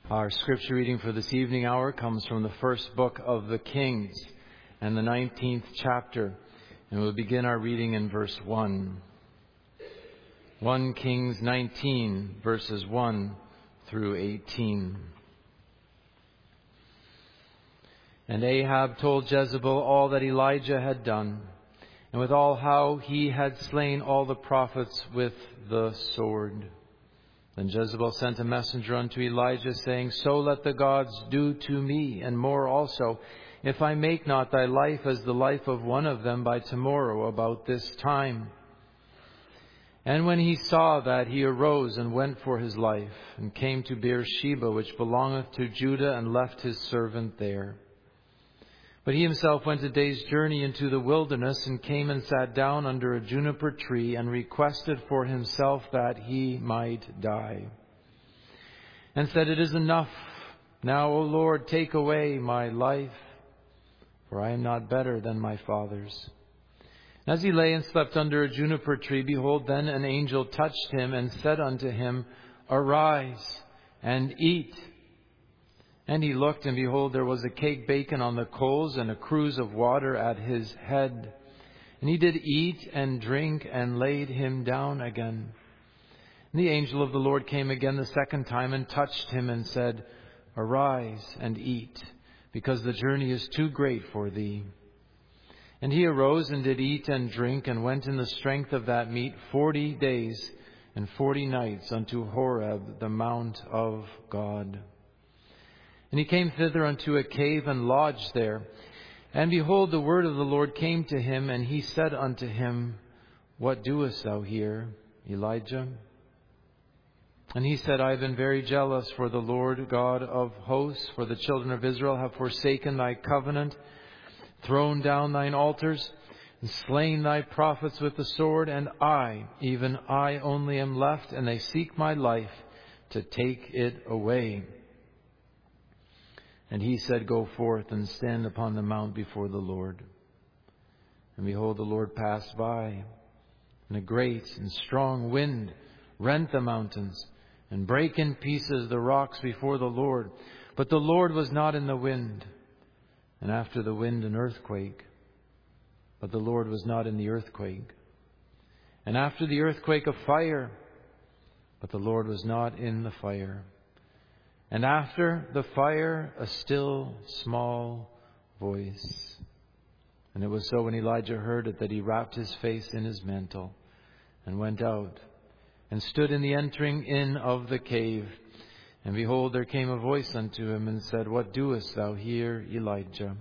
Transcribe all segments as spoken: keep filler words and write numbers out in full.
Our scripture reading for this evening hour comes from the first book of the Kings and the nineteenth chapter. And we'll begin our reading in verse one. First Kings nineteen, verses one through eighteen. And Ahab told Jezebel all that Elijah had done, and with all how he had slain all the prophets with the sword. Then Jezebel sent a messenger unto Elijah, saying, So let the gods do to me, and more also, if I make not thy life as the life of one of them by tomorrow about this time. And when he saw that, he arose and went for his life, and came to Beersheba, which belongeth to Judah, and left his servant there. But he himself went a day's journey into the wilderness, and came and sat down under a juniper tree, and requested for himself that he might die. And said, It is enough. Now, O Lord, take away my life, for I am not better than my fathers. As he lay and slept under a juniper tree, behold, then an angel touched him, and said unto him, Arise and eat. And he looked, and behold, there was a cake baken on the coals, and a cruse of water at his head. And he did eat and drink, and laid him down again. And the angel of the Lord came again the second time, and touched him, and said, Arise and eat, because the journey is too great for thee. And he arose, and did eat and drink, and went in the strength of that meat forty days and forty nights unto Horeb, the mount of God. And he came thither unto a cave, and lodged there. And behold, the word of the Lord came to him, and he said unto him, What doest thou here, Elijah? And he said, I have been very jealous for the Lord God of hosts, for the children of Israel have forsaken thy covenant, thrown down thine altars, and slain thy prophets with the sword, and I, even I only am left, and they seek my life to take it away. And he said, Go forth and stand upon the mount before the Lord. And behold, the Lord passed by, and a great and strong wind rent the mountains, and brake in pieces the rocks before the Lord. But the Lord was not in the wind. And after the wind an earthquake. But the Lord was not in the earthquake. And after the earthquake a fire. But the Lord was not in the fire. And after the fire, a still small voice. And it was so when Elijah heard it that he wrapped his face in his mantle and went out and stood in the entering in of the cave. And behold, there came a voice unto him and said, What doest thou here, Elijah?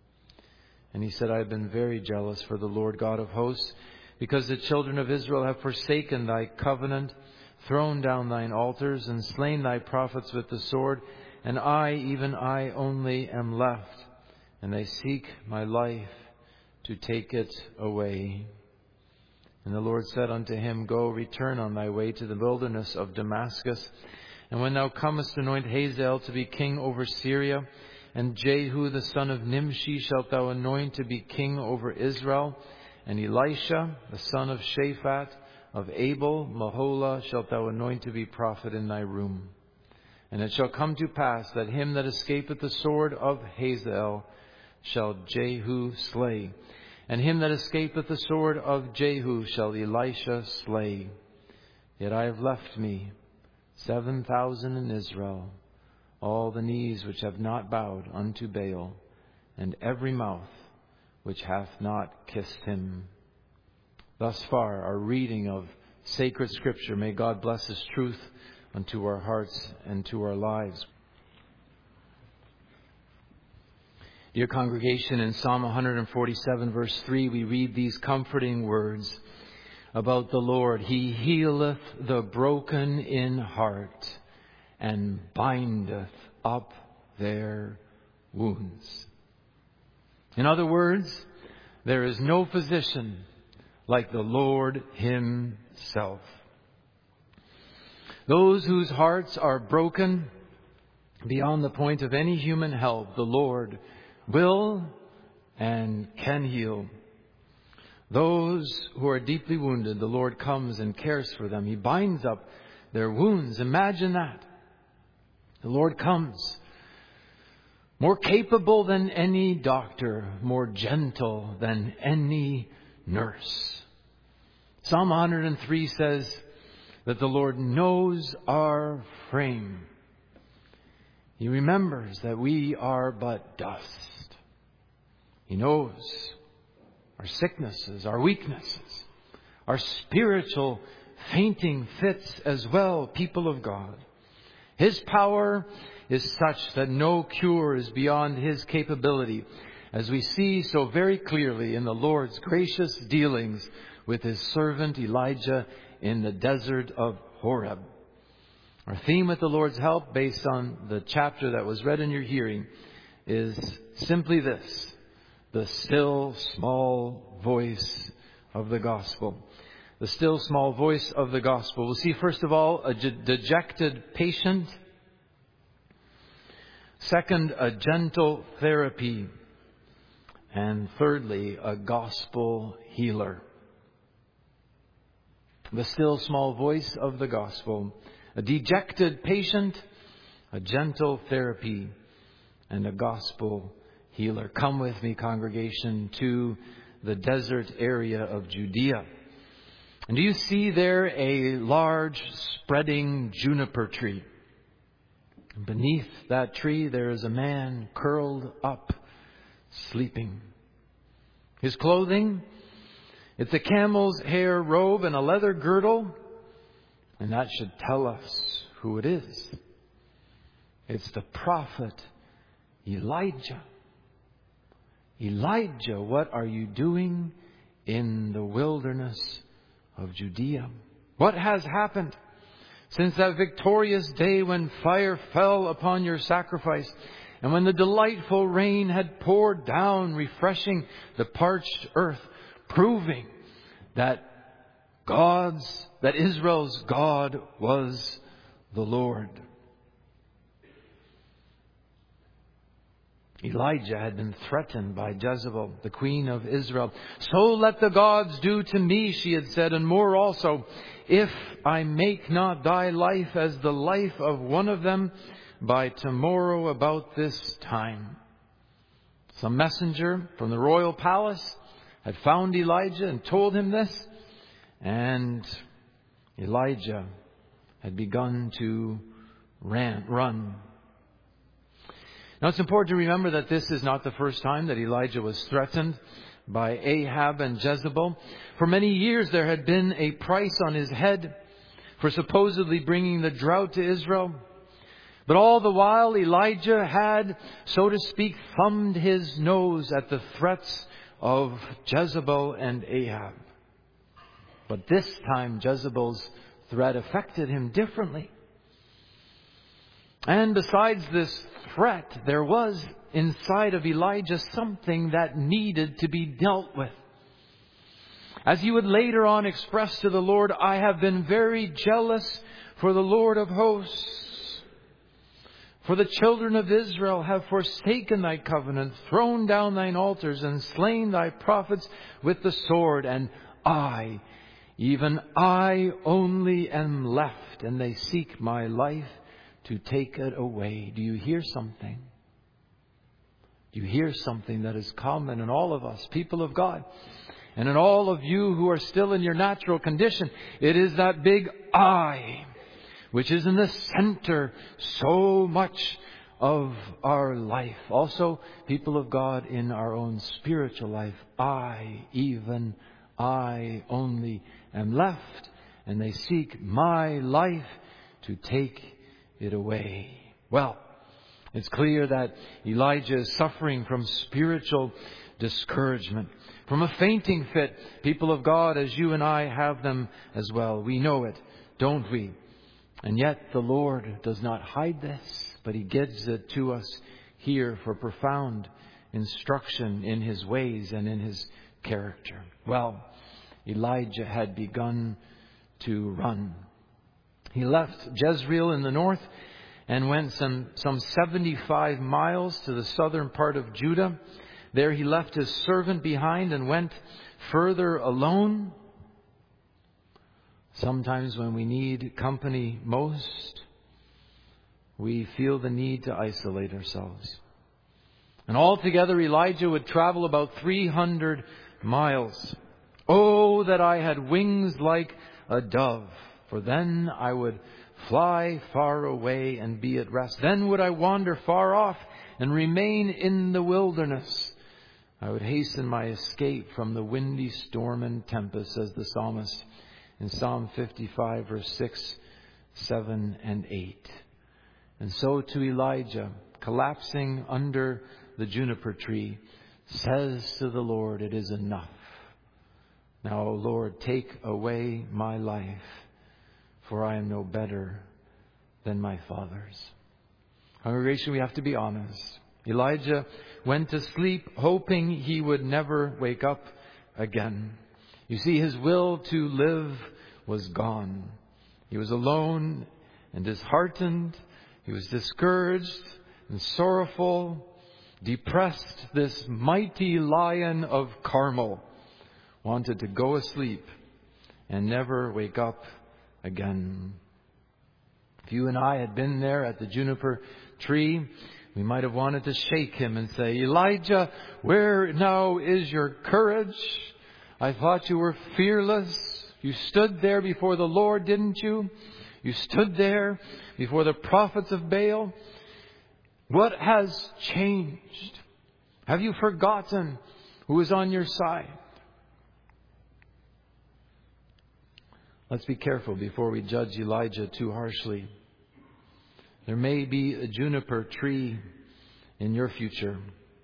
And he said, I have been very jealous for the Lord God of hosts, because the children of Israel have forsaken thy covenant, thrown down thine altars, and slain thy prophets with the sword, and I, even I only, am left, and they seek my life to take it away. And the Lord said unto him, Go, return on thy way to the wilderness of Damascus, and when thou comest, anoint Hazael to be king over Syria, and Jehu the son of Nimshi shalt thou anoint to be king over Israel, and Elisha the son of Shaphat of Abel, Mahola, shalt thou anoint to be prophet in thy room. And it shall come to pass that him that escapeth the sword of Hazael shall Jehu slay, and him that escapeth the sword of Jehu shall Elisha slay. Yet I have left me seven thousand in Israel, all the knees which have not bowed unto Baal, and every mouth which hath not kissed him. Thus far, our reading of sacred Scripture. May God bless His truth unto our hearts and to our lives. Dear congregation, in Psalm one forty-seven, verse three, we read these comforting words about the Lord. He healeth the broken in heart, and bindeth up their wounds. In other words, there is no physician like the Lord Himself. Those whose hearts are broken beyond the point of any human help, the Lord will and can heal. Those who are deeply wounded, the Lord comes and cares for them. He binds up their wounds. Imagine that. The Lord comes, more capable than any doctor, more gentle than any nurse. Psalm one hundred three says that the Lord knows our frame. He remembers that we are but dust. He knows our sicknesses, our weaknesses, our spiritual fainting fits as well, people of God. His power is such that no cure is beyond His capability, as we see so very clearly in the Lord's gracious dealings with His servant Elijah in the desert of Horeb. Our theme with the Lord's help, based on the chapter that was read in your hearing, is simply this: the still small voice of the gospel. The still small voice of the gospel. We'll see, first of all, a dejected patient. Second, a gentle therapy. And thirdly, a gospel healer. The still small voice of the gospel. A dejected patient, a gentle therapy, and a gospel healer. Come with me, congregation, to the desert area of Judea. And do you see there a large spreading juniper tree? Beneath that tree there is a man curled up, sleeping. His clothing, it's a camel's hair robe and a leather girdle. And that should tell us who it is. It's the prophet Elijah. Elijah, what are you doing in the wilderness of Judea? What has happened since that victorious day when fire fell upon your sacrifice, and when the delightful rain had poured down, refreshing the parched earth, proving that God's, that Israel's God was the Lord? Elijah had been threatened by Jezebel, the queen of Israel. So let the gods do to me, she had said, and more also, if I make not thy life as the life of one of them by tomorrow about this time. Some messenger from the royal palace had found Elijah and told him this, and Elijah had begun to ran, run. Now, it's important to remember that this is not the first time that Elijah was threatened by Ahab and Jezebel. For many years there had been a price on his head for supposedly bringing the drought to Israel. But all the while Elijah had, so to speak, thumbed his nose at the threats of Jezebel and Ahab. But this time Jezebel's threat affected him differently. And besides this threat, there was inside of Elijah something that needed to be dealt with. As he would later on express to the Lord, I have been very jealous for the Lord of hosts. For the children of Israel have forsaken thy covenant, thrown down thine altars, and slain thy prophets with the sword. And I, even I only am left, and they seek my life to take it away. Do you hear something? Do you hear something that is common in all of us, people of God? And in all of you who are still in your natural condition, it is that big I, which is in the center so much of our life. Also, people of God, in our own spiritual life, I, even I only am left, and they seek my life to take it away. Well, it's clear that Elijah is suffering from spiritual discouragement, from a fainting fit, people of God, as you and I have them as well. We know it, don't we? And yet the Lord does not hide this, but He gives it to us here for profound instruction in His ways and in His character. Well, Elijah had begun to run. He left Jezreel in the north and went some, some seventy-five miles to the southern part of Judah. There he left his servant behind and went further alone. Sometimes when we need company most, we feel the need to isolate ourselves. And altogether, Elijah would travel about three hundred miles. Oh, that I had wings like a dove, for then I would fly far away and be at rest. Then would I wander far off and remain in the wilderness. I would hasten my escape from the windy storm and tempest, says the psalmist in Psalm fifty-five, verse six, seven, and eight. And so to Elijah, collapsing under the juniper tree, says to the Lord, it is enough. Now, O Lord, take away my life, for I am no better than my fathers. Congregation, we have to be honest. Elijah went to sleep hoping he would never wake up again. You see, his will to live was gone. He was alone and disheartened. He was discouraged and sorrowful, depressed. This mighty lion of Carmel wanted to go asleep and never wake up again. If you and I had been there at the juniper tree, we might have wanted to shake him and say, Elijah, where now is your courage? I thought you were fearless. You stood there before the Lord, didn't you? You stood there before the prophets of Baal. What has changed? Have you forgotten who is on your side? Let's be careful before we judge Elijah too harshly. There may be a juniper tree in your future.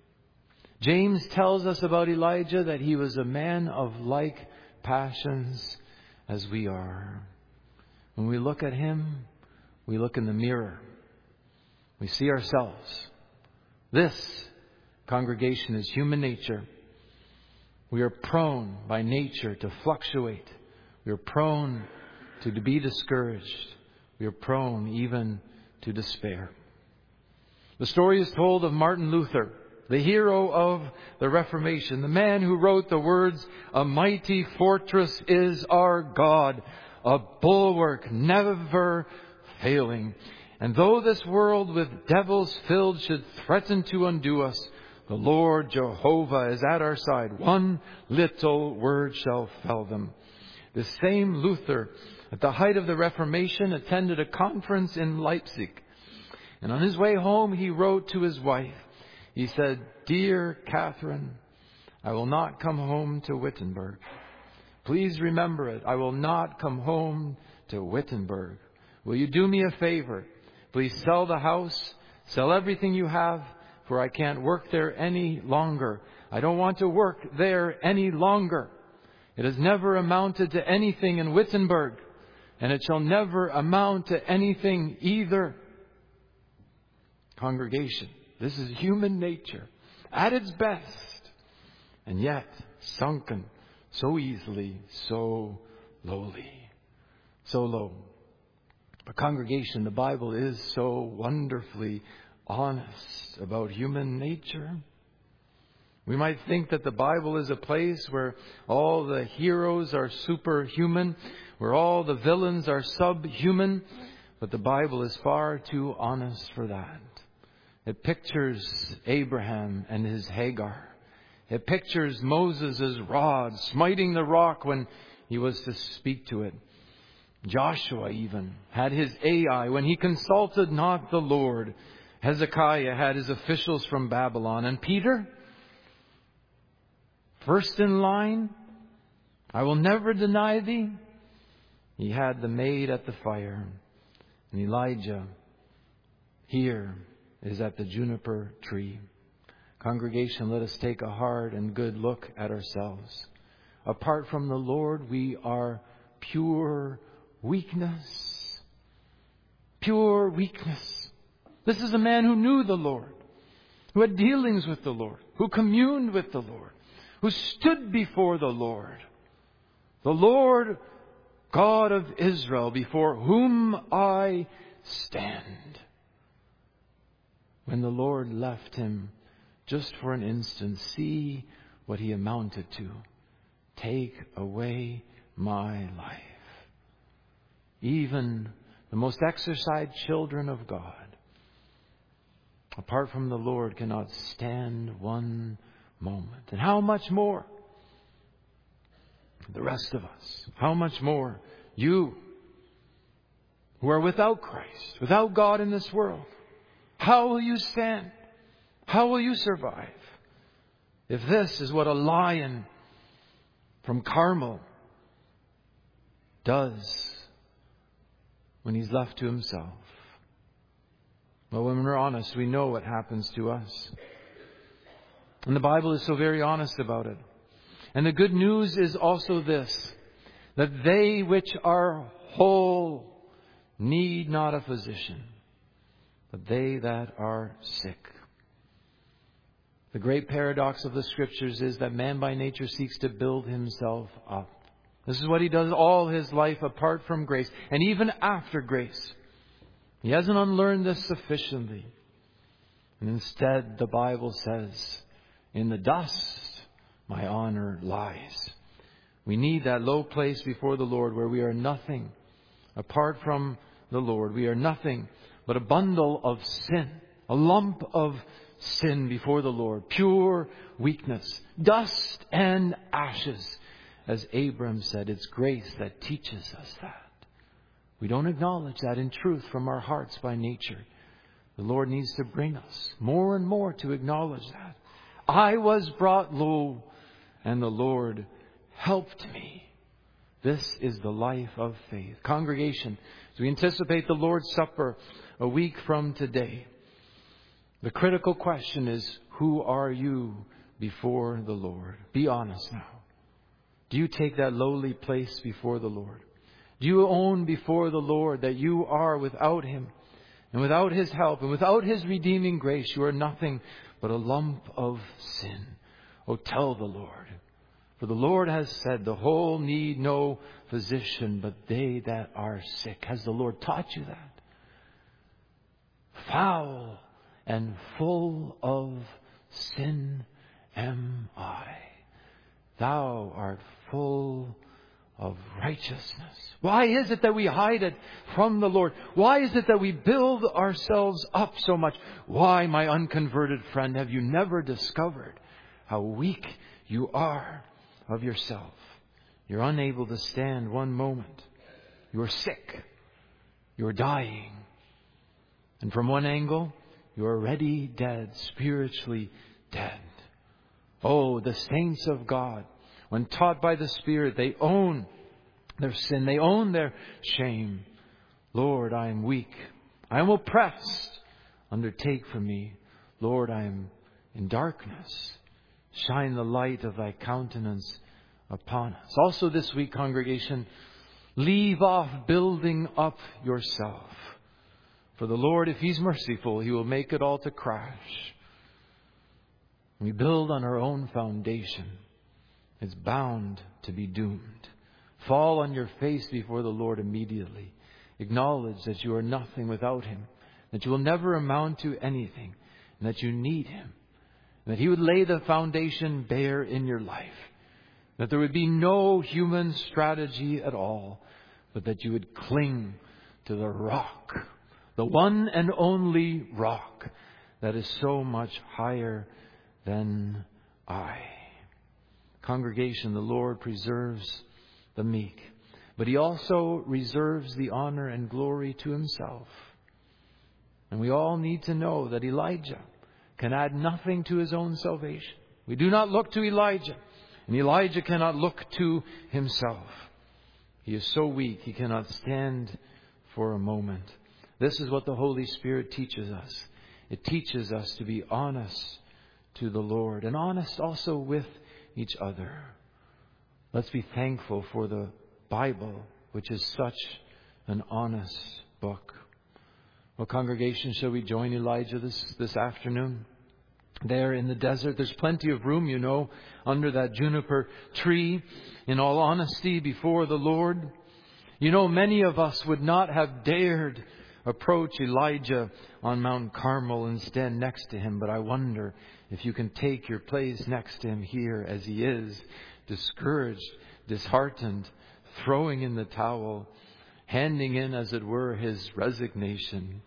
James tells us about Elijah that he was a man of like passions as we are. When we look at him, we look in the mirror. We see ourselves. This, congregation, is human nature. We are prone by nature to fluctuate. We are prone to be discouraged. We are prone even to despair. The story is told of Martin Luther, the hero of the Reformation, the man who wrote the words, "A mighty fortress is our God, a bulwark never failing. And though this world with devils filled should threaten to undo us, the Lord Jehovah is at our side. One little word shall fell them." The same Luther, at the height of the Reformation, attended a conference in Leipzig. And on his way home, he wrote to his wife. He said, "Dear Catherine, I will not come home to Wittenberg. Please remember it. I will not come home to Wittenberg. Will you do me a favor? Please sell the house, sell everything you have, for I can't work there any longer. I don't want to work there any longer. It has never amounted to anything in Wittenberg, and it shall never amount to anything either." Congregation, this is human nature at its best, and yet sunken so easily, so lowly, so low. But congregation, the Bible is so wonderfully honest about human nature. We might think that the Bible is a place where all the heroes are superhuman, where all the villains are subhuman, but the Bible is far too honest for that. It pictures Abraham and his Hagar. It pictures Moses' rod smiting the rock when he was to speak to it. Joshua even had his Ai when he consulted not the Lord. Hezekiah had his officials from Babylon. And Peter, first in line, "I will never deny thee." He had the maid at the fire. And Elijah here is at the juniper tree. Congregation, let us take a hard and good look at ourselves. Apart from the Lord, we are pure weakness. Pure weakness. This is a man who knew the Lord, who had dealings with the Lord, who communed with the Lord, who stood before the Lord. The Lord God of Israel, before whom I stand. When the Lord left him just for an instant, see what he amounted to. Take away my life. Even the most exercised children of God apart from the Lord, cannot stand one moment. And how much more the rest of us? How much more you who are without Christ, without God in this world? How will you stand? How will you survive? If this is what a lion from Carmel does when he's left to himself. Well, when we're honest, we know what happens to us. And the Bible is so very honest about it. And the good news is also this, that they which are whole need not a physician, but they that are sick. The great paradox of the Scriptures is that man by nature seeks to build himself up. This is what he does all his life apart from grace. And even after grace, he hasn't unlearned this sufficiently. And instead, the Bible says, in the dust my honor lies. We need that low place before the Lord where we are nothing apart from the Lord. We are nothing but a bundle of sin, a lump of sin before the Lord, pure weakness, dust and ashes. As Abram said, it's grace that teaches us that. We don't acknowledge that in truth from our hearts by nature. The Lord needs to bring us more and more to acknowledge that. I was brought low, and the Lord helped me. This is the life of faith. Congregation, as we anticipate the Lord's Supper a week from today, the critical question is, who are you before the Lord? Be honest now. Do you take that lowly place before the Lord? Do you own before the Lord that you are without Him and without His help and without His redeeming grace? You are nothing but a lump of sin. Oh, tell the Lord. For the Lord has said, the whole need no physician, but they that are sick. Has the Lord taught you that? Foul and full of sin am I. Thou art full of righteousness. Why is it that we hide it from the Lord? Why is it that we build ourselves up so much? Why, my unconverted friend, have you never discovered how weak you are of yourself? You're unable to stand one moment. You're sick. You're dying. And from one angle, you're already dead, spiritually dead. Oh, the saints of God, when taught by the Spirit, they own their sin. They own their shame. Lord, I am weak. I am oppressed. Undertake for me. Lord, I am in darkness. Shine the light of Thy countenance upon us. Also this week, congregation, leave off building up yourself. For the Lord, if He's merciful, He will make it all to crash. We build on our own foundation. It's bound to be doomed. Fall on your face before the Lord immediately. Acknowledge that you are nothing without Him, that you will never amount to anything, and that you need Him, and that He would lay the foundation bare in your life, that there would be no human strategy at all, but that you would cling to the rock, the one and only rock that is so much higher than I. Congregation, the Lord preserves the meek, but He also reserves the honor and glory to Himself. And we all need to know that Elijah can add nothing to his own salvation. We do not look to Elijah, and Elijah cannot look to himself. He is so weak, he cannot stand for a moment. This is what the Holy Spirit teaches us. It teaches us to be honest to the Lord, and honest also with each other. Let's be thankful for the Bible, which is such an honest book. Well, congregation, shall we join Elijah this, this afternoon? There in the desert, there's plenty of room, you know, under that juniper tree, in all honesty, before the Lord. You know, many of us would not have dared approach Elijah on Mount Carmel and stand next to him, but I wonder if you can take your place next to him here as he is, discouraged, disheartened, throwing in the towel, handing in, as it were, his resignation.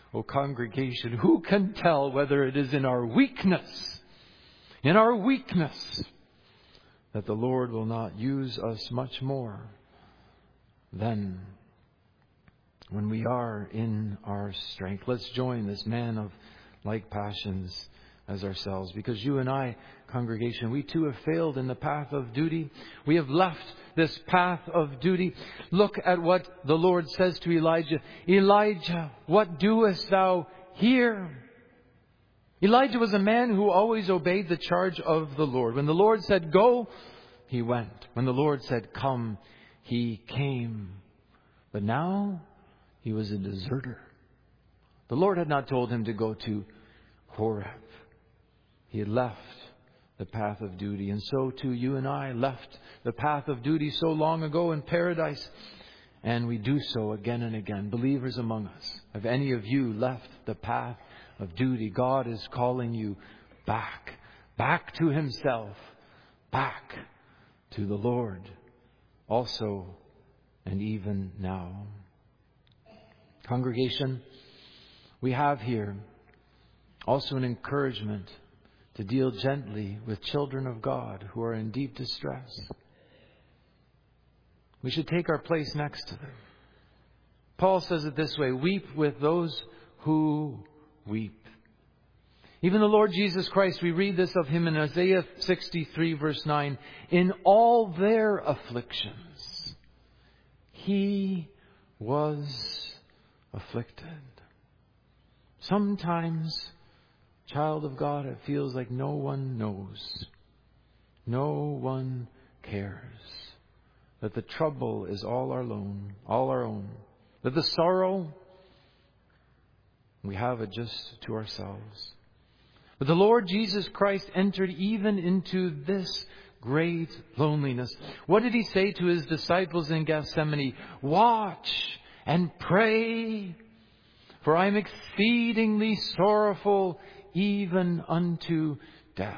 O congregation, who can tell whether it is in our weakness, in our weakness, that the Lord will not use us much more than when we are in our strength. Let's join this man of like passions as ourselves, because you and I, congregation, we too have failed in the path of duty. We have left this path of duty. Look at what the Lord says to Elijah. Elijah, what doest thou here? Elijah was a man who always obeyed the charge of the Lord. When the Lord said go, he went. When the Lord said come, he came. But now he was a deserter. The Lord had not told him to go to Horeb. He had left the path of duty. And so too you and I left the path of duty so long ago in paradise. And we do so again and again. Believers among us, have any of you left the path of duty? God is calling you back. Back to Himself. Back to the Lord. Also and even now. Congregation, we have here also an encouragement to deal gently with children of God who are in deep distress. We should take our place next to them. Paul says it this way, weep with those who weep. Even the Lord Jesus Christ, we read this of Him in Isaiah sixty-three verse nine. In all their afflictions, He was afflicted. Sometimes, child of God, it feels like no one knows. No one cares. That the trouble is all our own, all our own. That the sorrow, we have it just to ourselves. But the Lord Jesus Christ entered even into this great loneliness. What did He say to His disciples in Gethsemane? Watch and pray, for I am exceedingly sorrowful, even unto death.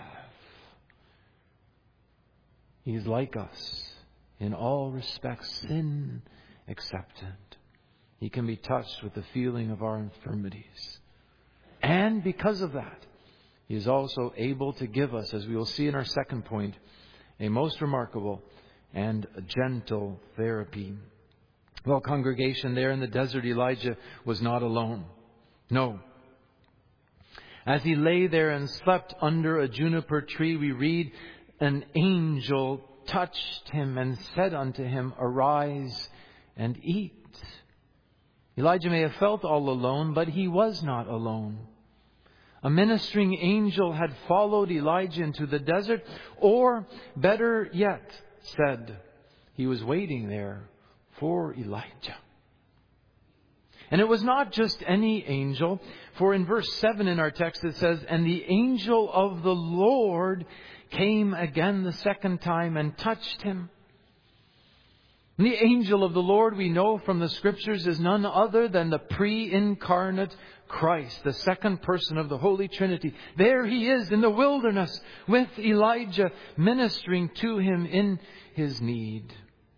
He is like us in all respects, sin excepted. He can be touched with the feeling of our infirmities. And because of that, He is also able to give us, as we will see in our second point, a most remarkable and gentle therapy. Well, congregation, there in the desert, Elijah was not alone. No. As he lay there and slept under a juniper tree, we read, an angel touched him and said unto him, arise and eat. Elijah may have felt all alone, but he was not alone. A ministering angel had followed Elijah into the desert, or better yet said, he was waiting there for Elijah. And it was not just any angel, for in verse seven in our text it says, and the angel of the Lord came again the second time and touched him. And the angel of the Lord, we know from the Scriptures, is none other than the pre-incarnate Christ, the second person of the Holy Trinity. There He is in the wilderness with Elijah, ministering to him in his need.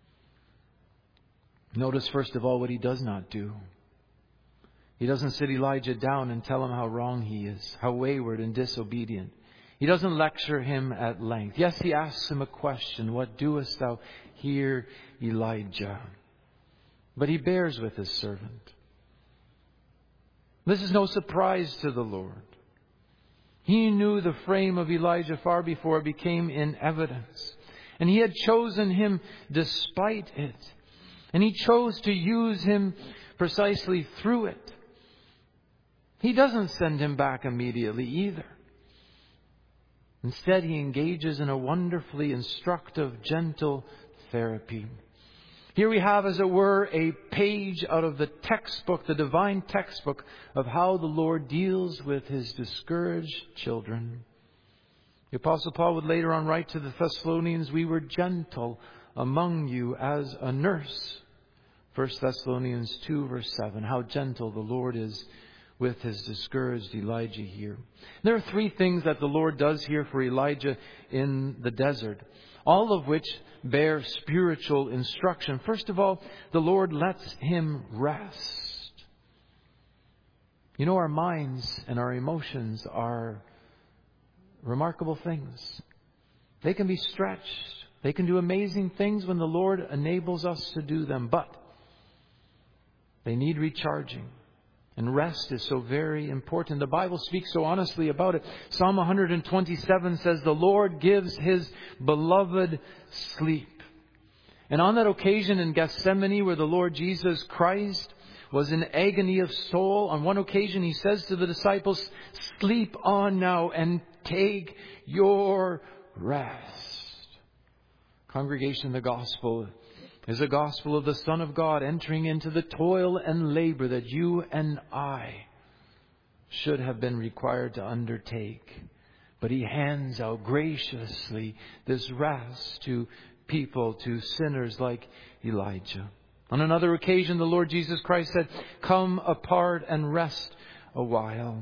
Notice first of all what He does not do. He doesn't sit Elijah down and tell him how wrong he is, how wayward and disobedient. He doesn't lecture him at length. Yes, He asks him a question. What doest thou here, Elijah? But He bears with His servant. This is no surprise to the Lord. He knew the frame of Elijah far before it became in evidence. And He had chosen him despite it. And He chose to use him precisely through it. He doesn't send him back immediately either. Instead, He engages in a wonderfully instructive, gentle therapy. Here we have, as it were, a page out of the textbook, the divine textbook of how the Lord deals with His discouraged children. The Apostle Paul would later on write to the Thessalonians, we were gentle among you as a nurse. First Thessalonians two verse seven, how gentle the Lord is with His discouraged Elijah here. There are three things that the Lord does here for Elijah in the desert, all of which bear spiritual instruction. First of all, the Lord lets him rest. You know, our minds and our emotions are remarkable things. They can be stretched. They can do amazing things when the Lord enables us to do them. But they need recharging. And rest is so very important. The Bible speaks so honestly about it. Psalm one twenty-seven says, the Lord gives His beloved sleep. And on that occasion in Gethsemane, where the Lord Jesus Christ was in agony of soul, on one occasion He says to the disciples, sleep on now and take your rest. Congregation, the gospel is a gospel of the Son of God entering into the toil and labor that you and I should have been required to undertake. But He hands out graciously this rest to people, to sinners like Elijah. On another occasion, the Lord Jesus Christ said, come apart and rest a while.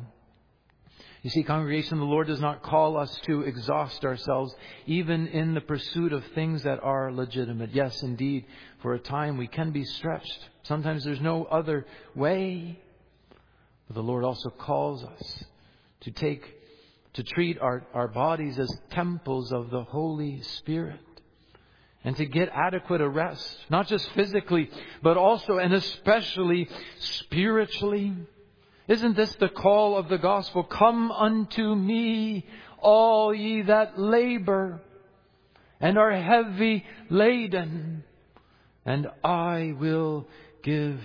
You see, congregation, the Lord does not call us to exhaust ourselves, even in the pursuit of things that are legitimate. Yes, indeed, for a time we can be stretched. Sometimes there's no other way. But the Lord also calls us to take, to treat our, our bodies as temples of the Holy Spirit. And to get adequate a rest, not just physically, but also and especially spiritually. Isn't this the call of the gospel? Come unto me, all ye that labor and are heavy laden, and I will give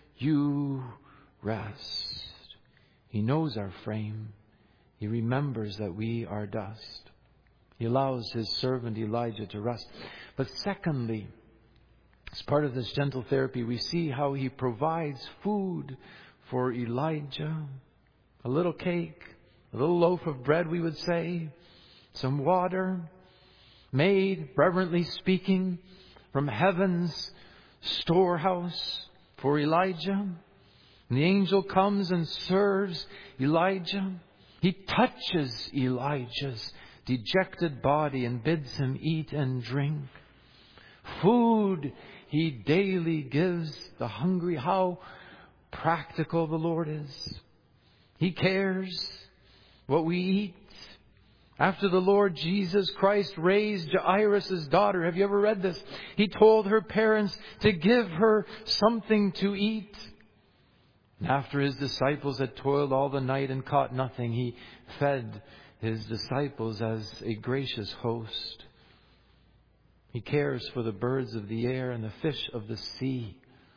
you rest. He knows our frame. He remembers that we are dust. He allows His servant Elijah to rest. But secondly, as part of this gentle therapy, we see how He provides food for Elijah. A little cake, a little loaf of bread, we would say, some water, made, reverently speaking, from heaven's storehouse for Elijah. And the angel comes and serves Elijah. He touches Elijah's dejected body and bids him eat and drink. Food He daily gives the hungry. How practical the Lord is. He cares what we eat. After the Lord Jesus Christ raised Jairus' daughter, have you ever read this? He told her parents to give her something to eat. And after His disciples had toiled all the night and caught nothing, He fed His disciples as a gracious host. He cares for the birds of the air and the fish of the sea.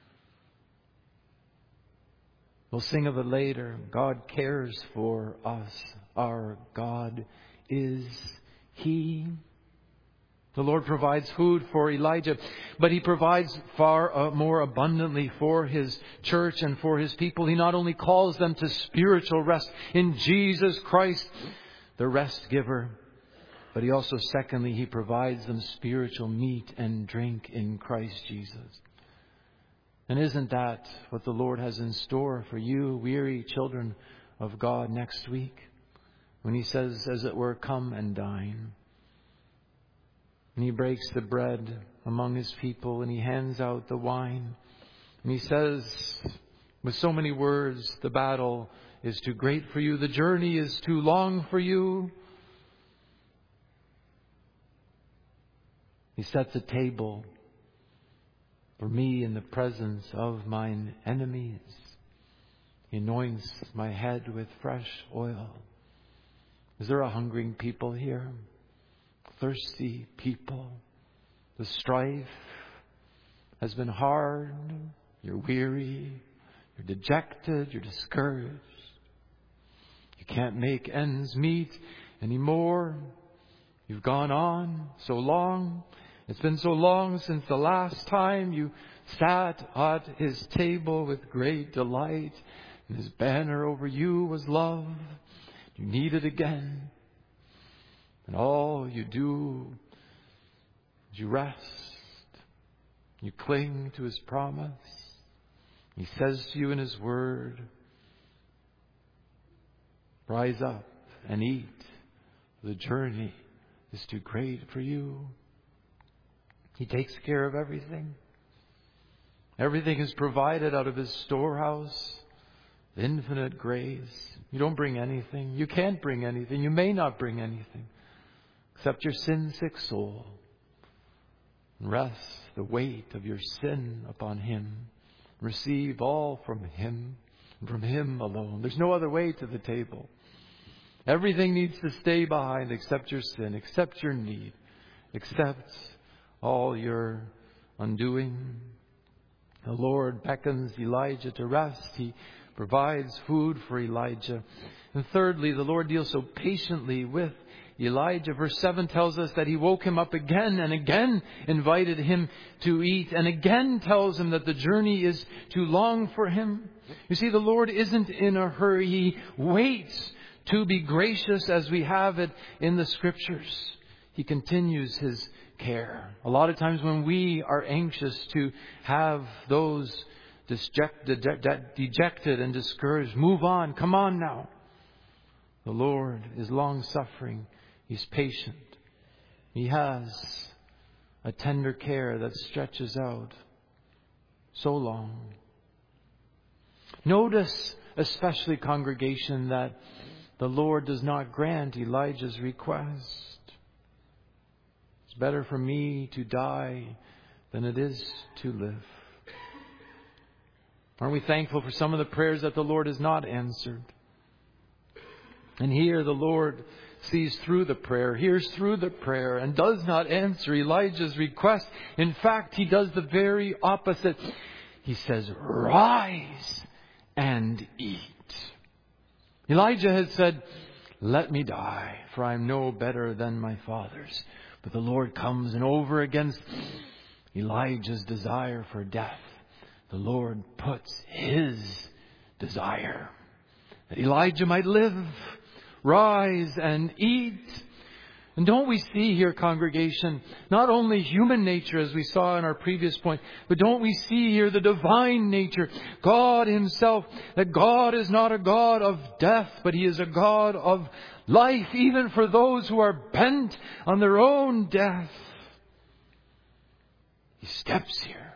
We'll sing of it later. God cares for us. Our God is He. The Lord provides food for Elijah, but He provides far uh, more abundantly for His church and for His people. He not only calls them to spiritual rest in Jesus Christ, the rest giver, but He also, secondly, He provides them spiritual meat and drink in Christ Jesus. And isn't that what the Lord has in store for you, weary children of God, next week? When He says, as it were, come and dine. And He breaks the bread among His people and He hands out the wine. And He says, with so many words, the battle is too great for you. The journey is too long for you. He sets a table for me in the presence of mine enemies. He anoints my head with fresh oil. Is there a hungering people here? Thirsty people? The strife has been hard. You're weary. You're dejected. You're discouraged. You can't make ends meet anymore. You've gone on so long. It's been so long since the last time you sat at His table with great delight, and His banner over you was love. You need it again. And all you do is you rest. You cling to His promise. He says to you in His word, rise up and eat. The journey is too great for you. He takes care of everything. Everything is provided out of His storehouse. infinite grace. You don't bring anything. You can't bring anything. You may not bring anything except your sin-sick soul. Rest the weight of your sin upon Him. Receive all from Him, from Him alone. There's no other way to the table. Everything needs to stay behind except your sin, except your need, except all your undoing. The Lord beckons Elijah to rest. He provides food for Elijah. And thirdly, the Lord deals so patiently with Elijah. Verse seven tells us that He woke him up again and again invited him to eat, and again tells him that the journey is too long for him. You see, the Lord isn't in a hurry. He waits to be gracious, as we have it in the Scriptures. He continues His care. A lot of times when we are anxious to have those dejected, dejected and discouraged, move on, come on now. The Lord is long-suffering. He's patient. He has a tender care that stretches out so long. Notice, especially congregation, that the Lord does not grant Elijah's request. It's better for me to die than it is to live. Aren't we thankful for some of the prayers that the Lord has not answered? And here the Lord sees through the prayer, hears through the prayer, and does not answer Elijah's request. In fact, He does the very opposite. He says, "Rise and eat." Elijah had said, "Let me die, for I am no better than my fathers." But the Lord comes, and over against Elijah's desire for death, the Lord puts His desire that Elijah might live. Rise and eat. And don't we see here, congregation, not only human nature as we saw in our previous point, but don't we see here the divine nature, God Himself, that God is not a God of death, but He is a God of life, even for those who are bent on their own death. He steps here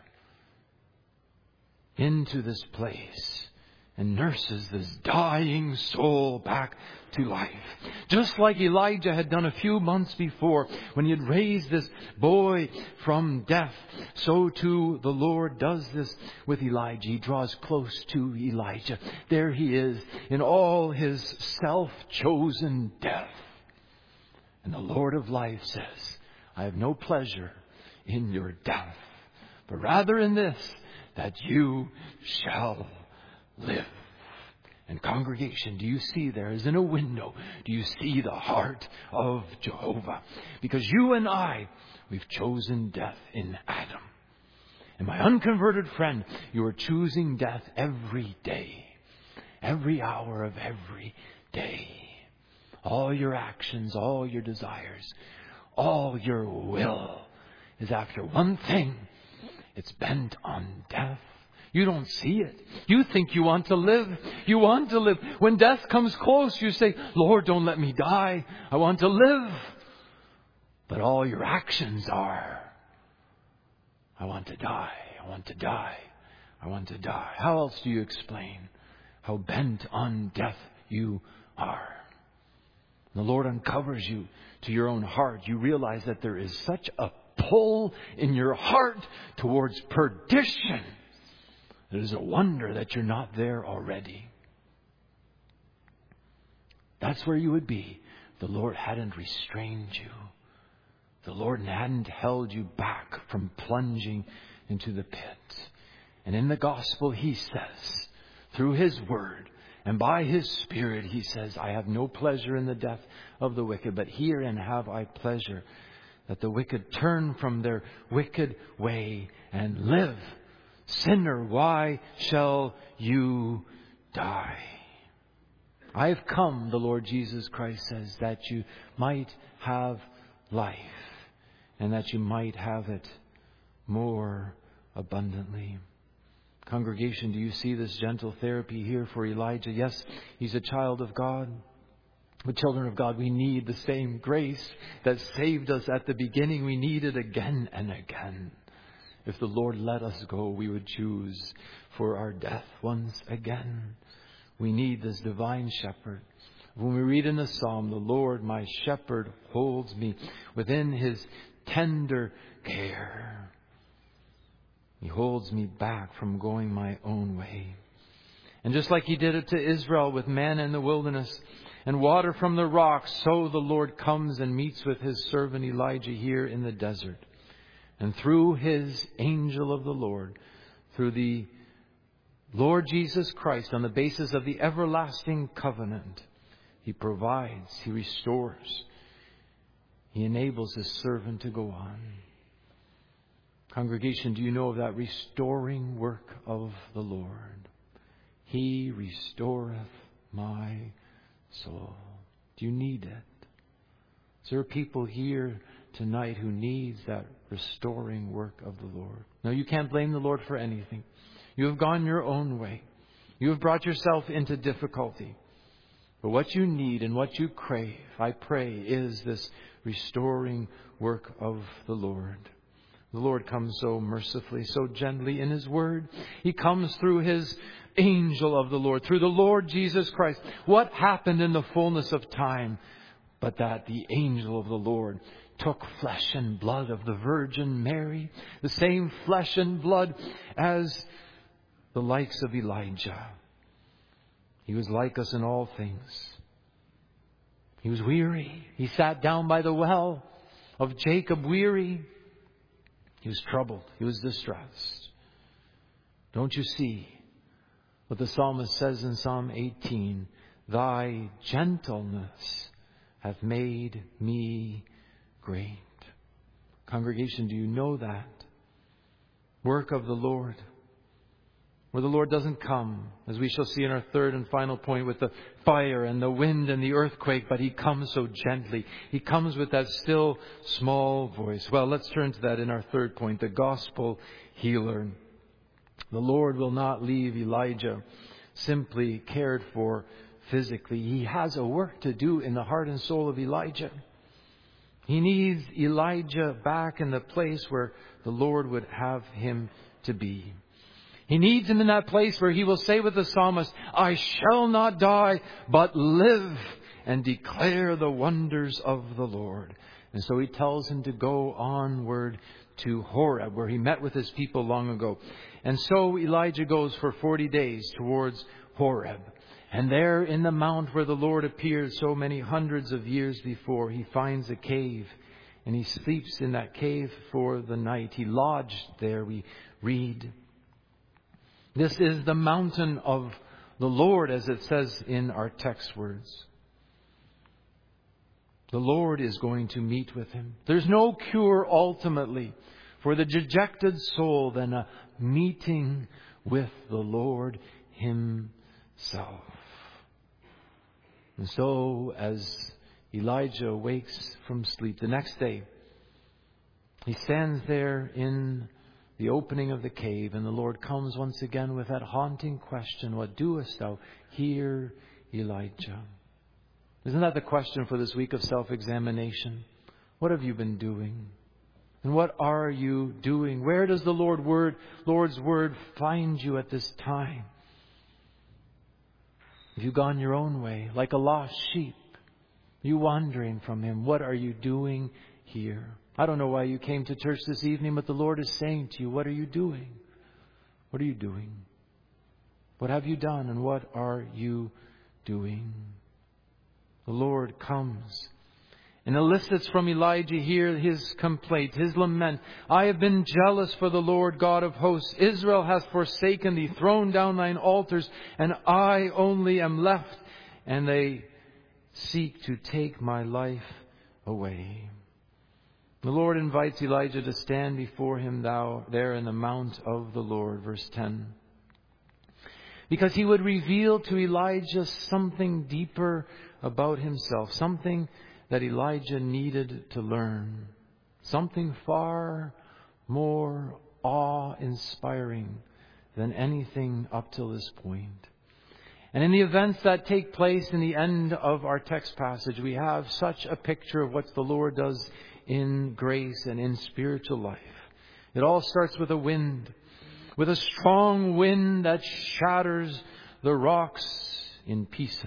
into this place and nurses this dying soul back to life. Just like Elijah had done a few months before when he had raised this boy from death, so too the Lord does this with Elijah. He draws close to Elijah. There he is in all his self-chosen death. And the Lord of life says, "I have no pleasure in your death, but rather in this, that you shall live." And congregation, do you see there, as in a window, do you see the heart of Jehovah? Because you and I, we've chosen death in Adam. And my unconverted friend, you are choosing death every day. Every hour of every day. All your actions, all your desires, all your will is after one thing. It's bent on death. You don't see it. You think you want to live. You want to live. When death comes close, you say, "Lord, don't let me die. I want to live." But all your actions are, "I want to die. I want to die. I want to die." How else do you explain how bent on death you are? The Lord uncovers you to your own heart. You realize that there is such a pull in your heart towards perdition. It is a wonder that you're not there already. That's where you would be if the Lord hadn't restrained you. The Lord hadn't held you back from plunging into the pit. And in the gospel, He says, through His word and by His Spirit, He says, "I have no pleasure in the death of the wicked, but herein have I pleasure, that the wicked turn from their wicked way and live. Sinner, why shall you die? I have come," the Lord Jesus Christ says, "that you might have life, and that you might have it more abundantly." Congregation, do you see this gentle therapy here for Elijah? Yes, he's a child of God. But children of God, we need the same grace that saved us at the beginning. We need it again and again. If the Lord let us go, we would choose for our death once again. We need this divine shepherd. When we read in the psalm, the Lord, my shepherd, holds me within his tender care. He holds me back from going my own way. And just like he did it to Israel with manna in the wilderness and water from the rock, so the Lord comes and meets with his servant Elijah here in the desert. And through his angel of the Lord, through the Lord Jesus Christ, on the basis of the everlasting covenant, he provides, he restores, he enables his servant to go on. Congregation, do you know of that restoring work of the Lord? He restoreth my soul. Do you need it? Is there people here tonight who needs that restoring work of the Lord? No, you can't blame the Lord for anything. You have gone your own way. You have brought yourself into difficulty. But what you need and what you crave, I pray, is this restoring work of the Lord. The Lord comes so mercifully, so gently in his word. He comes through his angel of the Lord, through the Lord Jesus Christ. What happened in the fullness of time but that the angel of the Lord took flesh and blood of the Virgin Mary, the same flesh and blood as the likes of Elijah. He was like us in all things. He was weary. He sat down by the well of Jacob weary. He was troubled. He was distressed. Don't you see what the psalmist says in Psalm eighteen? Thy gentleness hath made me great. Congregation, do you know that? Work of the Lord. Where the Lord doesn't come, as we shall see in our third and final point, with the fire and the wind and the earthquake, but he comes so gently. He comes with that still small voice. Well, let's turn to that in our third point, the gospel healer. The Lord will not leave Elijah simply cared for physically. He has a work to do in the heart and soul of Elijah. He needs Elijah back in the place where the Lord would have him to be. He needs him in that place where he will say with the psalmist, I shall not die, but live and declare the wonders of the Lord. And so he tells him to go onward to Horeb, where he met with his people long ago. And so Elijah goes for forty days towards Horeb. And there in the mount where the Lord appeared so many hundreds of years before, he finds a cave. And he sleeps in that cave for the night. He lodged there, we read. This is the mountain of the Lord, as it says in our text words. The Lord is going to meet with him. There's no cure ultimately for the dejected soul than a meeting with the Lord himself. And so as Elijah wakes from sleep the next day, he stands there in the opening of the cave, and the Lord comes once again with that haunting question, what doest thou here, Elijah? Isn't that the question for this week of self-examination? What have you been doing? And what are you doing? Where does the Lord word, Lord's word find you at this time? Have you gone your own way, like a lost sheep? Are you wandering from him? What are you doing here? I don't know why you came to church this evening, but the Lord is saying to you, what are you doing? What are you doing? What have you done, and what are you doing? The Lord comes and elicits from Elijah here his complaint, his lament. I have been jealous for the Lord God of hosts. Israel hath forsaken thee, thrown down thine altars, and I only am left, and they seek to take my life away. The Lord invites Elijah to stand before him thou there in the mount of the Lord, verse ten. Because he would reveal to Elijah something deeper about himself, something that Elijah needed to learn, something far more awe-inspiring than anything up till this point. And in the events that take place in the end of our text passage, we have such a picture of what the Lord does in grace and in spiritual life. It all starts with a wind, with a strong wind that shatters the rocks in pieces.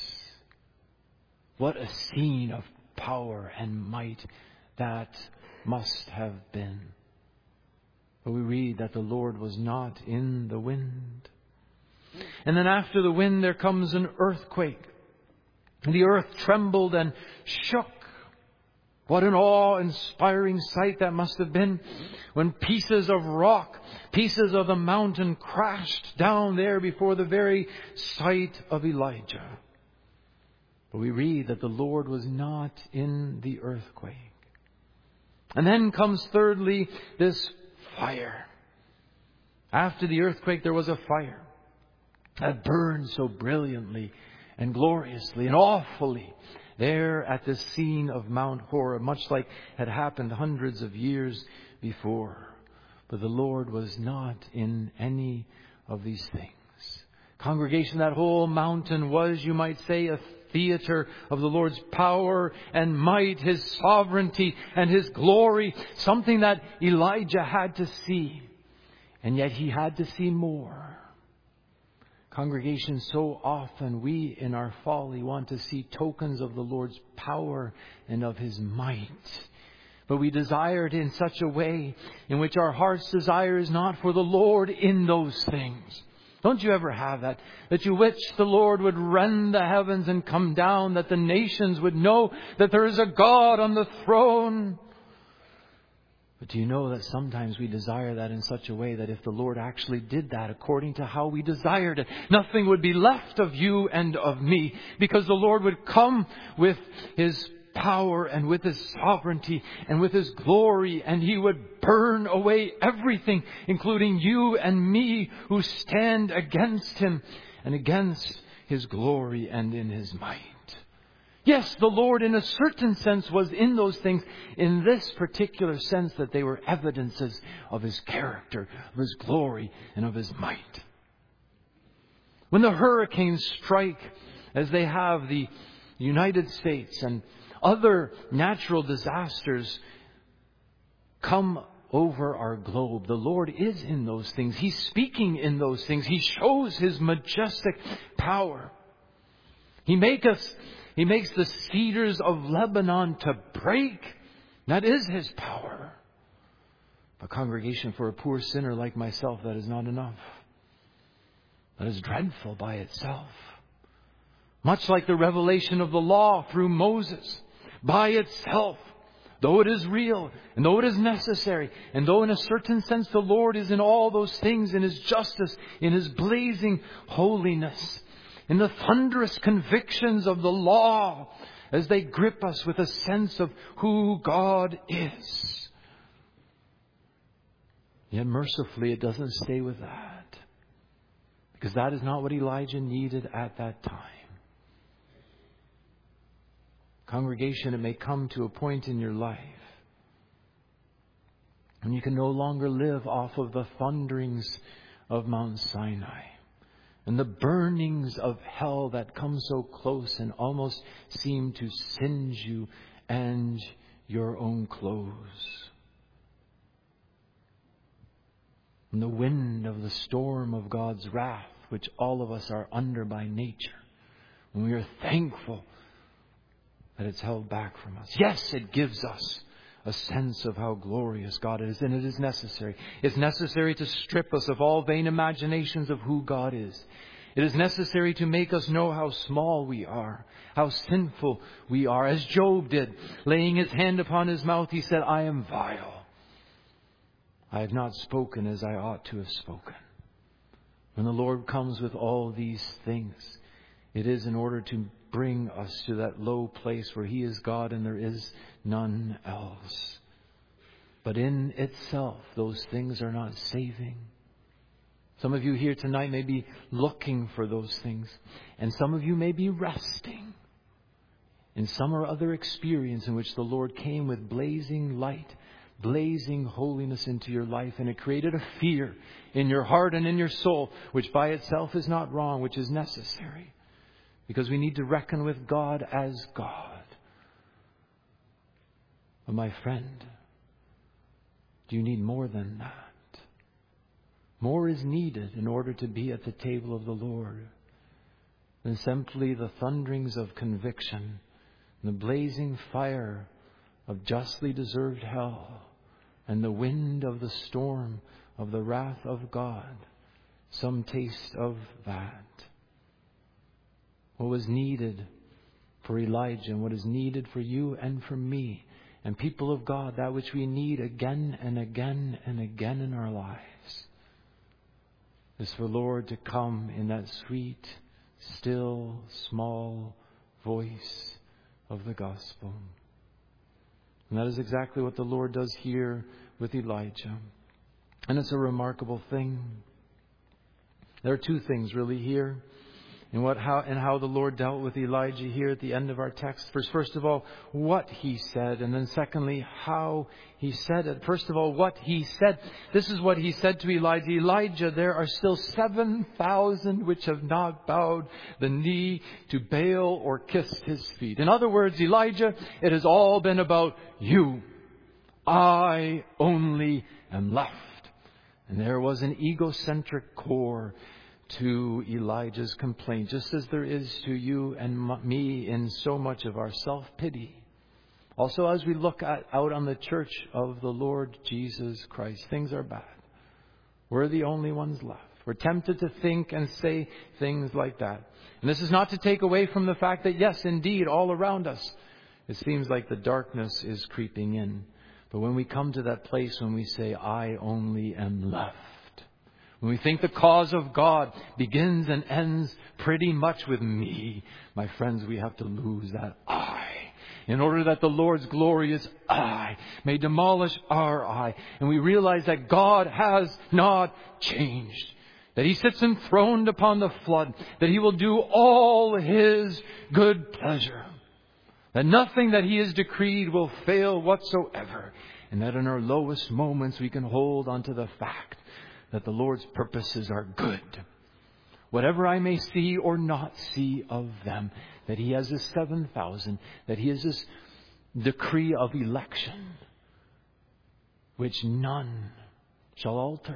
What a scene of power and might that must have been. But we read that the Lord was not in the wind. And then after the wind there comes an earthquake. The earth trembled and shook. What an awe-inspiring sight that must have been when pieces of rock, pieces of the mountain crashed down there before the very sight of Elijah. But we read that the Lord was not in the earthquake. And then comes thirdly this fire. After the earthquake there was a fire that burned so brilliantly and gloriously and awfully there at the scene of Mount Horeb, much like had happened hundreds of years before. But the Lord was not in any of these things. Congregation, that whole mountain was, you might say, a theater of the Lord's power and might, His sovereignty and His glory, something that Elijah had to see. And yet he had to see more. Congregation, so often we in our folly want to see tokens of the Lord's power and of His might. But we desire it in such a way in which our heart's desire is not for the Lord in those things. Don't you ever have that? That you wish the Lord would rend the heavens and come down, that the nations would know that there is a God on the throne. But do you know that sometimes we desire that in such a way that if the Lord actually did that according to how we desired it, nothing would be left of you and of me, because the Lord would come with His power and with His sovereignty and with His glory, and He would burn away everything, including you and me, who stand against Him and against His glory and in His might. Yes, the Lord in a certain sense was in those things, in this particular sense that they were evidences of His character, of His glory, and of His might. When the hurricanes strike, as they have the United States, and other natural disasters come over our globe, the Lord is in those things. He's speaking in those things. He shows His majestic power. He make us, He makes the cedars of Lebanon to break. That is His power. But congregation, for a poor sinner like myself, that is not enough. That is dreadful by itself. Much like the revelation of the law through Moses, by itself, though it is real, and though it is necessary, and though in a certain sense the Lord is in all those things, in His justice, in His blazing holiness, in the thunderous convictions of the law, as they grip us with a sense of who God is. Yet mercifully it doesn't stay with that, because that is not what Elijah needed at that time. Congregation, it may come to a point in your life when you can no longer live off of the thunderings of Mount Sinai and the burnings of hell that come so close and almost seem to singe you and your own clothes. And the wind of the storm of God's wrath, which all of us are under by nature, when we are thankful that it's held back from us. Yes, it gives us a sense of how glorious God is, and it is necessary. It's necessary to strip us of all vain imaginations of who God is. It is necessary to make us know how small we are, how sinful we are. As Job did, laying his hand upon his mouth, he said, I am vile. I have not spoken as I ought to have spoken. When the Lord comes with all these things, it is in order to bring us to that low place where He is God and there is none else. But in itself, those things are not saving. Some of you here tonight may be looking for those things, and some of you may be resting in some or other experience in which the Lord came with blazing light, blazing holiness into your life, and it created a fear in your heart and in your soul, which by itself is not wrong, which is necessary. Because we need to reckon with God as God. But my friend, do you need more than that? More is needed in order to be at the table of the Lord. than simply the thunderings of conviction and the blazing fire of justly deserved hell and the wind of the storm of the wrath of God. Some taste of that. What was needed for Elijah and what is needed for you and for me and people of God, that which we need again and again and again in our lives, is for the Lord to come in that sweet, still, small voice of the gospel. And that is exactly what the Lord does here with Elijah. And it's a remarkable thing. There are two things really here. And what, how, and how the Lord dealt with Elijah here at the end of our text. First, first of all, what he said. And then secondly, how he said it. First of all, what he said. This is what he said to Elijah. Elijah, there are still seven thousand which have not bowed the knee to Baal or kissed his feet. In other words, Elijah, it has all been about you. I only am left. And there was an egocentric core to Elijah's complaint, just as there is to you and me in so much of our self-pity. Also, as we look at, out on the church of the Lord Jesus Christ, things are bad. We're the only ones left. We're tempted to think and say things like that. And this is not to take away from the fact that, yes, indeed, all around us, it seems like the darkness is creeping in. But when we come to that place when we say, I only am left, when we think the cause of God begins and ends pretty much with me, my friends, we have to lose that I, in order that the Lord's glorious I may demolish our I. And we realize that God has not changed, that He sits enthroned upon the flood, that He will do all His good pleasure, that nothing that He has decreed will fail whatsoever, and that in our lowest moments we can hold onto the fact that the Lord's purposes are good. Whatever I may see or not see of them, that He has His seven thousand, that He has His decree of election, which none shall alter.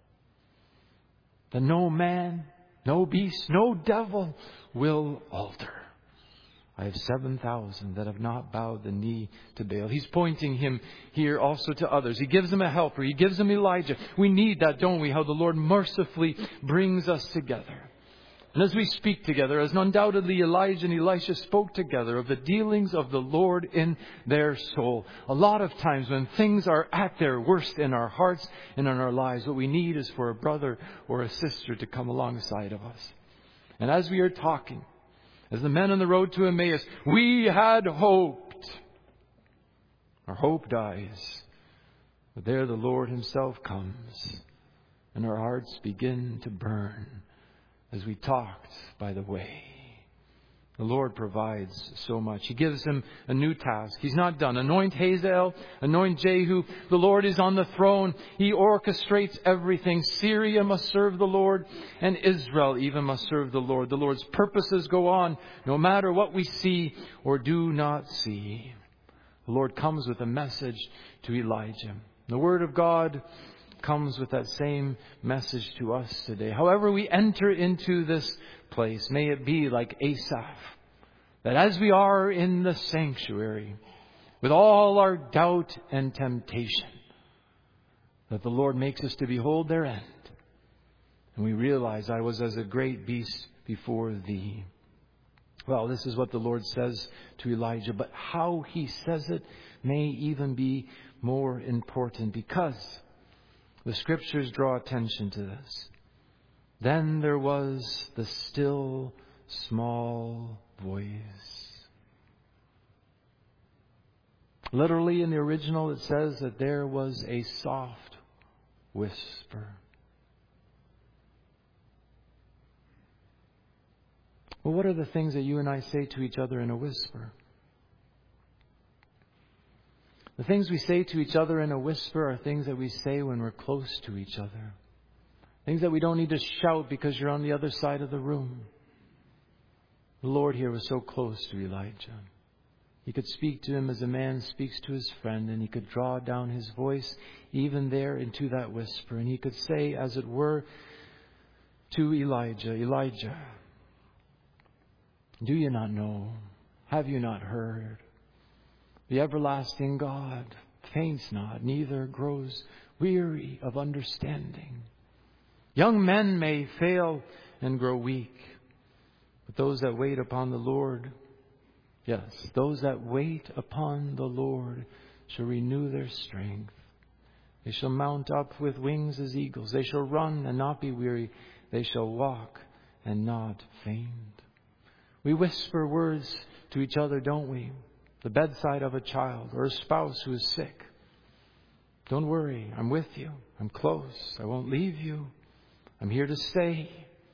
That no man, no beast, no devil will alter. I have seven thousand that have not bowed the knee to Baal. He's pointing him here also to others. He gives them a helper. He gives them Elijah. We need that, don't we? How the Lord mercifully brings us together. And as we speak together, as undoubtedly Elijah and Elisha spoke together of the dealings of the Lord in their soul, a lot of times when things are at their worst in our hearts and in our lives, what we need is for a brother or a sister to come alongside of us. And as we are talking, as the men on the road to Emmaus, we had hoped. Our hope dies. But there the Lord Himself comes, and our hearts begin to burn as we talked by the way. The Lord provides so much. He gives him a new task. He's not done. Anoint Hazael, anoint Jehu. The Lord is on the throne. He orchestrates everything. Syria must serve the Lord, and Israel even must serve the Lord. The Lord's purposes go on no matter what we see or do not see. The Lord comes with a message to Elijah. The Word of God comes with that same message to us today. However we enter into this place, may it be like Asaph, that as we are in the sanctuary, with all our doubt and temptation, that the Lord makes us to behold their end. And we realize, I was as a great beast before thee. Well, this is what the Lord says to Elijah, but how He says it may even be more important, because the Scriptures draw attention to this. Then there was the still small voice. Literally in the original it says that there was a soft whisper. Well, what are the things that you and I say to each other in a whisper? The things we say to each other in a whisper are things that we say when we're close to each other. Things that we don't need to shout because you're on the other side of the room. The Lord here was so close to Elijah. He could speak to him as a man speaks to his friend, and He could draw down His voice even there into that whisper. And He could say, as it were, to Elijah, Elijah, Do you not know? Have you not heard? The everlasting God faints not, neither grows weary of understanding. Young men may fail and grow weak, but those that wait upon the Lord, yes, those that wait upon the Lord shall renew their strength. They shall mount up with wings as eagles. They shall run and not be weary. They shall walk and not faint. We whisper words to each other, don't we? The bedside of a child or a spouse who is sick. Don't worry, I'm with you. I'm close. I won't leave you. I'm here to stay.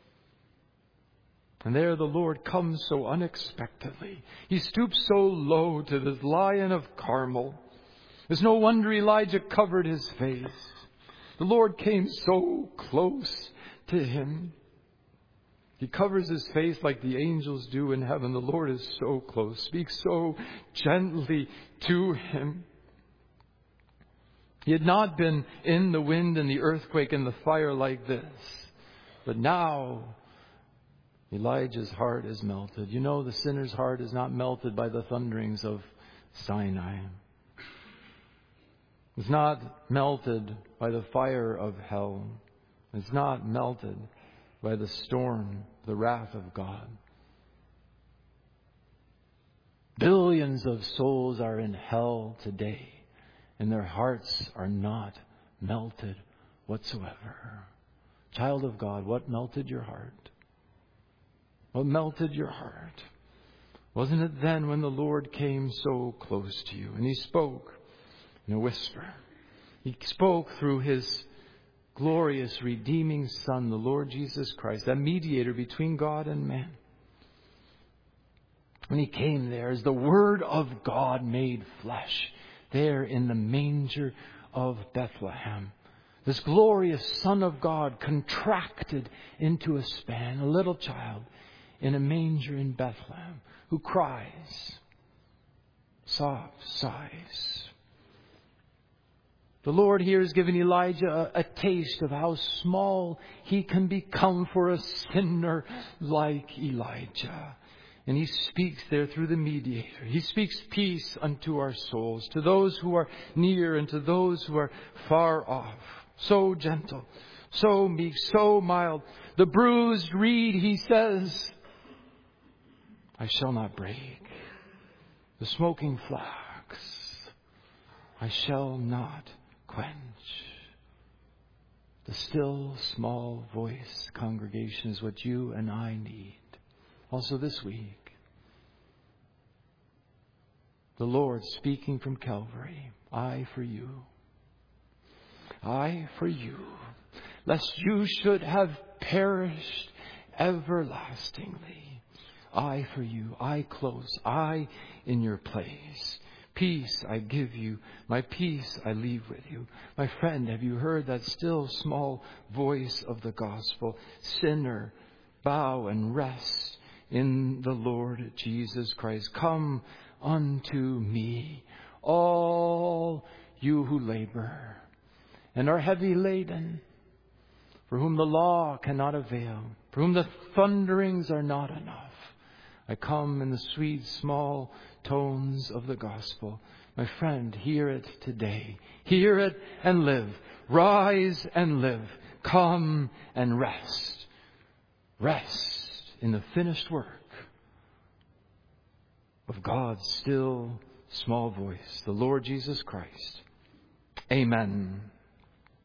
And there the Lord comes so unexpectedly. He stoops so low to this Lion of Carmel. It's no wonder Elijah covered his face. The Lord came so close to him. He covers his face like the angels do in heaven. The Lord is so close, speaks so gently to him. He had not been in the wind and the earthquake and the fire like this. But now Elijah's heart is melted. You know, the sinner's heart is not melted by the thunderings of Sinai. It's not melted by the fire of hell. It's not melted by the storm, the wrath of God. Billions of souls are in hell today, and their hearts are not melted whatsoever. Child of God, what melted your heart? What melted your heart? Wasn't it then when the Lord came so close to you and He spoke in a whisper? He spoke through His glorious, redeeming Son, the Lord Jesus Christ, that mediator between God and man. When He came there as the Word of God made flesh, there in the manger of Bethlehem, this glorious Son of God contracted into a span, a little child in a manger in Bethlehem who cries, soft sighs. The Lord here is giving Elijah a, a taste of how small he can become for a sinner like Elijah. And He speaks there through the mediator. He speaks peace unto our souls, to those who are near and to those who are far off. So gentle, so meek, so mild. The bruised reed, He says, I shall not break. The smoking flax, I shall not quench. The still small voice, congregation, is what you and I need. Also this week, the Lord speaking from Calvary, I for you, I for you, lest you should have perished everlastingly. I for you, I close, I in your place. Peace I give you, my peace I leave with you. My friend, have you heard that still small voice of the gospel? Sinner, bow and rest in the Lord Jesus Christ. Come unto me, all you who labor and are heavy laden, for whom the law cannot avail, for whom the thunderings are not enough. I come in the sweet small tones of the gospel. My friend, hear it today. Hear it and live. Rise and live. Come and rest. Rest in the finished work of God's still small voice, the Lord Jesus Christ. Amen.